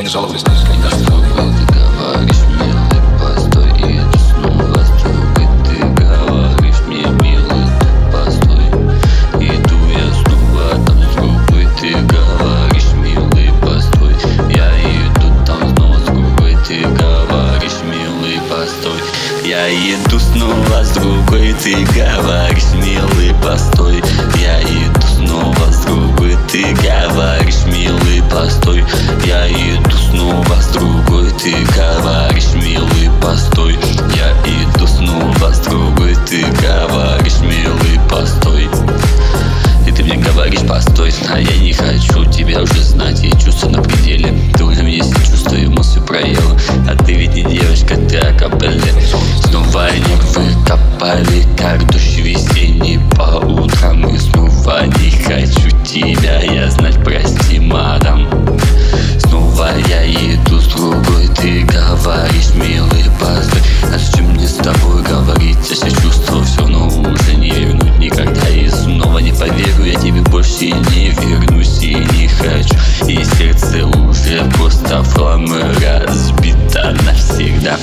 не жаловались, конечно. Ты говоришь, милый, постой, иду снова с другой. Ты говоришь мне, милый, постой, иду я снова там с другой. Ты говоришь, милый, постой, я иду там снова с другой. Ты говоришь, милый, постой, я иду снова с другой. Ты говоришь, милый, постой, я иду снова с другой. Ты говоришь, милый, постой, я иду снова с другой. Ты говоришь, милый, постой, я иду снова с другой. Ты говоришь, милый, постой, и ты мне говоришь, постой, а я не хочу тебя уже знать. И чувства на пределе, ты уже меня все чувства и мысли проела. А ты ведь не девочка, ты акапелле. Снова нервы копали, как дождь весенний по утрам. И снова не хочу тебя я знать, прости, мадам. Снова я иду с другой. Ты говоришь, милый, постой, а зачем мне с тобой говорить? Я все чувствую, все, но уже не вернуть никогда. И снова не поверю, я тебе больше не вернусь и не хочу. И сердце уже просто в хлам разбито навсегда.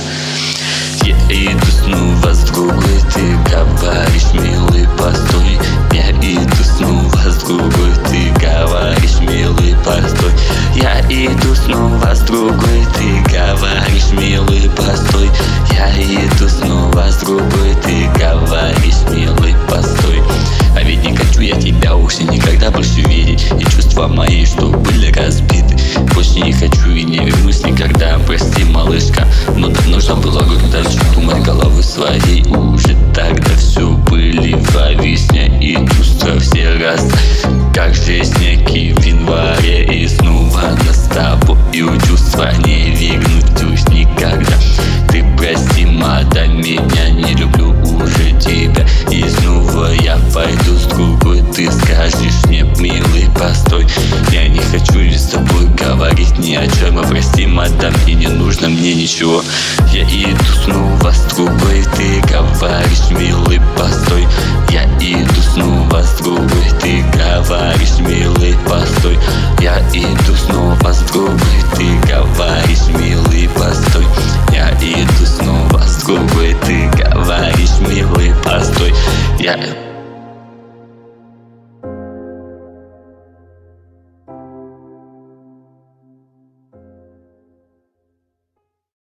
Я иду снова с другой. Ты говоришь, милый, постой, я иду снова с другой. Ты говоришь, милый, постой, я иду снова с другой. Ты говоришь, милый, постой, я иду снова с другой. Ты говоришь, милый, постой, а ведь не хочу я тебя уже никогда больше видеть. И чувства мои, что были разбиты, больше не хочу и не вернусь никогда. Прости, малышка, но давно же было дальше думать головы своей. Уже тогда все были во весне, и чувства все раз, как же снеги в январе. И снова нас с тобой чувства не вернуть уж никогда. Ты прости, мадам, меня не люблю уже тебя. И снова я пойду с другой. Ты скажешь мне, милый, постой, я не хочу с тобой говорить ни о чем. А прости, мадам, и не нужно мне ничего. Я иду снова с другой. Ты говоришь, милый, постой, я иду снова с другой. Ты говоришь, милый, постой, я иду снова с другой. Ты говоришь,